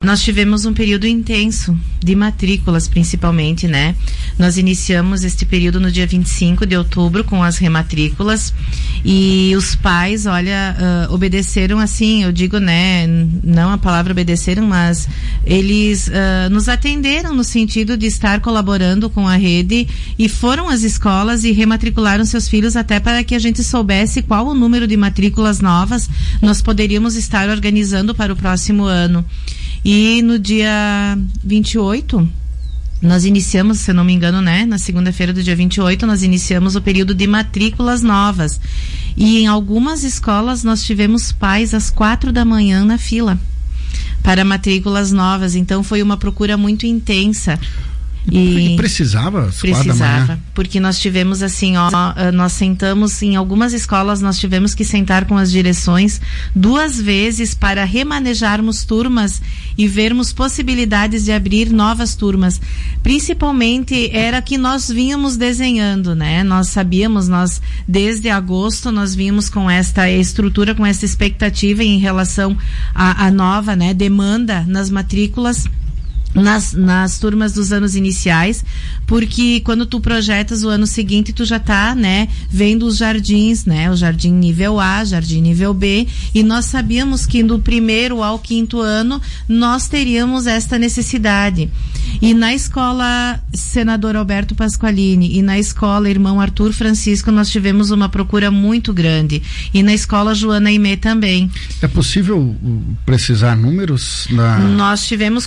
Nós tivemos um período intenso de matrículas, principalmente, né? Nós iniciamos este período no dia 25 de outubro com as rematrículas e os pais, obedeceram assim, eu digo, né? Não a palavra obedeceram, mas eles nos atenderam no sentido de estar colaborando com a rede e foram às escolas e rematricularam seus filhos até para que a gente soubesse qual o número de matrículas novas nós poderíamos estar organizando para o próximo ano. E no dia 28, nós iniciamos, se não me engano, né? Na segunda-feira do dia 28, nós iniciamos o período de matrículas novas. E em algumas escolas nós tivemos pais às 4 da manhã na fila para matrículas novas. Então foi uma procura muito intensa. E precisava às 4 da manhã? Porque nós tivemos assim, nós sentamos em algumas escolas, nós tivemos que sentar com as direções 2 vezes para remanejarmos turmas e vermos possibilidades de abrir novas turmas. Principalmente era que nós vínhamos desenhando, né? Nós sabíamos, desde agosto nós vínhamos com esta estrutura, com essa expectativa em relação à nova, né, demanda nas matrículas. Nas turmas dos anos iniciais, porque quando tu projetas o ano seguinte, tu já tá, né, vendo os jardins, né, o jardim nível A, jardim nível B, e nós sabíamos que do 1º ao 5º ano nós teríamos esta necessidade. E na escola Senador Alberto Pasqualini e na escola Irmão Arthur Francisco nós tivemos uma procura muito grande, e na escola Joana Aimé também. É possível precisar números? Nós tivemos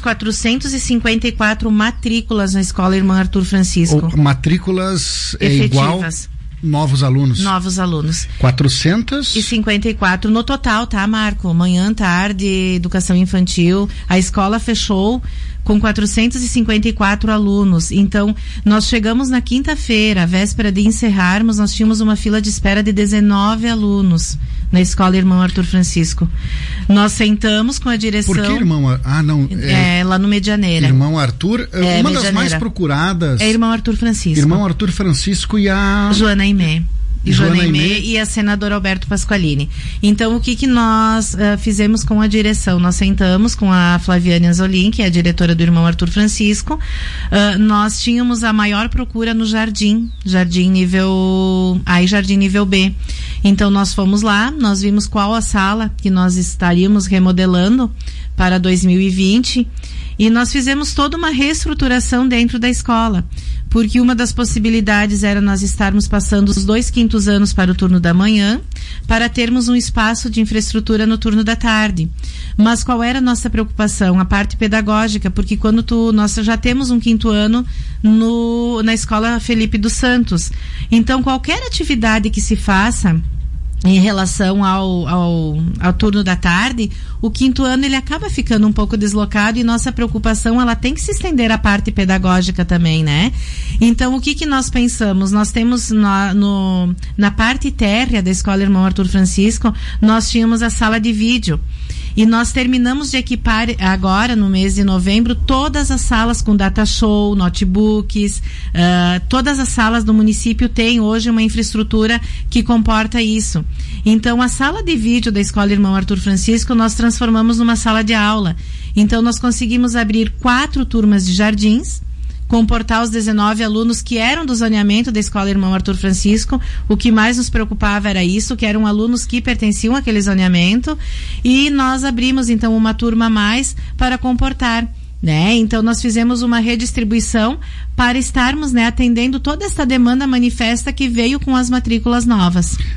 454 matrículas na escola Irmã Arthur Francisco. Matrículas efetivas. Novos alunos. 454 no total, tá, Marco? Manhã, tarde, educação infantil. A escola fechou com 454 alunos. Então, nós chegamos na quinta-feira, véspera de encerrarmos, nós tínhamos uma fila de espera de 19 alunos na escola Irmão Arthur Francisco. Nós sentamos com a direção... Por que Irmão... lá no Medianeira. Irmão Arthur, uma das mais procuradas... É Irmão Arthur Francisco. Irmão Arthur Francisco e a... Joana Aimé. Joana Aimé e a senadora Alberto Pasqualini. Então, o que nós fizemos com a direção? Nós sentamos com a Flaviane Anzolin, que é a diretora do Irmão Arthur Francisco. Nós tínhamos a maior procura no jardim nível A e jardim nível B. Então, nós fomos lá, nós vimos qual a sala que nós estaríamos remodelando para 2020 e nós fizemos toda uma reestruturação dentro da escola, porque uma das possibilidades era nós estarmos passando os 2 quintos anos para o turno da manhã, para termos um espaço de infraestrutura no turno da tarde. Mas qual era a nossa preocupação? A parte pedagógica, porque nós já temos um 5º ano na escola Felipe dos Santos. Então, qualquer atividade que se faça em relação ao turno da tarde, o 5º ano ele acaba ficando um pouco deslocado e nossa preocupação ela tem que se estender à parte pedagógica também, né? Então, o que nós pensamos? Nós temos na parte térrea da escola Irmão Arthur Francisco, nós tínhamos a sala de vídeo. E nós terminamos de equipar agora, no mês de novembro, todas as salas com data show, notebooks, todas as salas do município têm hoje uma infraestrutura que comporta isso. Então, a sala de vídeo da Escola Irmão Arthur Francisco, nós transformamos numa sala de aula. Então, nós conseguimos abrir 4 turmas de jardins, comportar os 19 alunos que eram do zoneamento da Escola Irmão Arthur Francisco. O que mais nos preocupava era isso, que eram alunos que pertenciam àquele zoneamento, e nós abrimos então uma turma a mais para comportar, né? Então nós fizemos uma redistribuição para estarmos, né, atendendo toda esta demanda manifesta que veio com as matrículas novas.